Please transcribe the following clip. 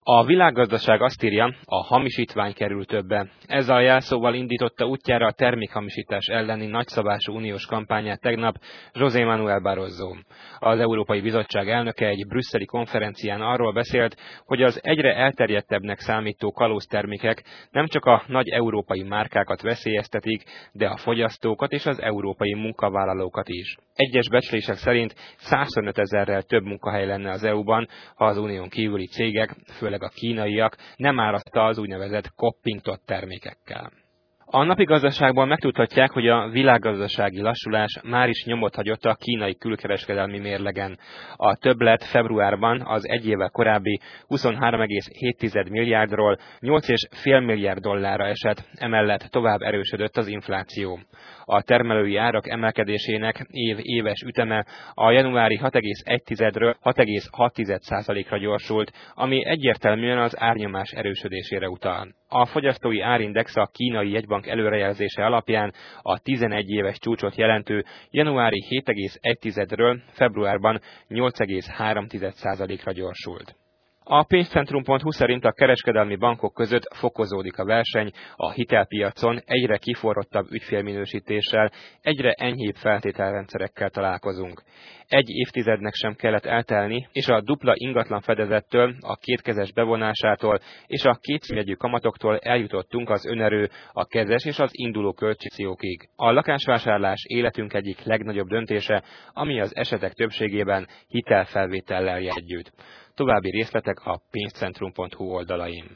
A világgazdaság azt írja, a hamisítvány kerül többe. Ezzel a jelszóval indította útjára a termékhamisítás elleni nagyszabású uniós kampányát tegnap José Manuel Barroso. Az Európai Bizottság elnöke egy brüsszeli konferencián arról beszélt, hogy az egyre elterjedtebbnek számító kalóztermékek nem csak a nagy európai márkákat veszélyeztetik, de a fogyasztókat és az európai munkavállalókat is. Egyes becslések szerint 125 000-rel több munkahely lenne az EU-ban, ha az unión kívüli cégek, főleg a kínaiak nem áraszta az úgynevezett koppintott termékekkel. A napi gazdaságban megtudhatják, hogy a világgazdasági lassulás már is nyomot hagyott a kínai külkereskedelmi mérlegen. A többlet februárban az egy évvel korábbi 23,7 milliárdról 8,5 milliárd dollárra esett, emellett tovább erősödött az infláció. A termelői árak emelkedésének éves üteme a januári 6,1-ről 6,6%-ra gyorsult, ami egyértelműen az árnyomás erősödésére utal. A fogyasztói árindex a kínai jegybank előrejelzése alapján a 11 éves csúcsot jelentő januári 7,1-ről februárban 8,3%-ra gyorsult. A pénzcentrum.hu szerint a kereskedelmi bankok között fokozódik a verseny, a hitelpiacon egyre kiforrottabb ügyfélminősítéssel, egyre enyhébb feltételrendszerekkel találkozunk. Egy évtizednek sem kellett eltelni, és a dupla ingatlan fedezettől, a kétkezes bevonásától és a kétszínjegyű kamatoktól eljutottunk az önerő, a kezes és az induló költségciókig. A lakásvásárlás életünk egyik legnagyobb döntése, ami az esetek többségében hitelfelvétellel jegyütt. További részletek a pénzcentrum.hu oldalain.